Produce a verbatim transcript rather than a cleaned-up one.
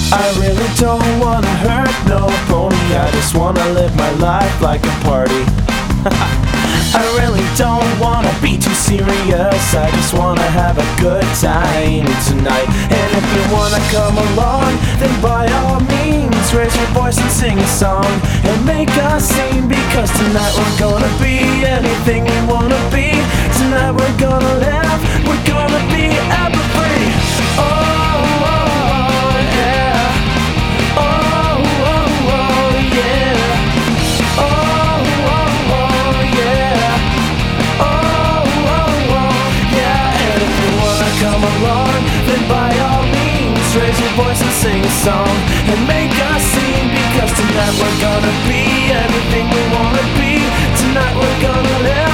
I really don't wanna hurt no pony, I just wanna live my life like a party. I really don't wanna be too serious, I just wanna have a good time tonight. And if you wanna come along, then by all means raise your voice and sing a song and make a scene, because tonight we're gonna be anything we wanna be. Tonight we're gonna laugh, we're gonna be ever free. Oh, oh, oh yeah. Oh, oh, oh yeah. Oh, oh, oh yeah. Oh, oh, oh yeah. And if you wanna come along, then by all means raise your voice and sing a song and make a scene, because tonight we're gonna be everything we wanna be. Tonight we're gonna live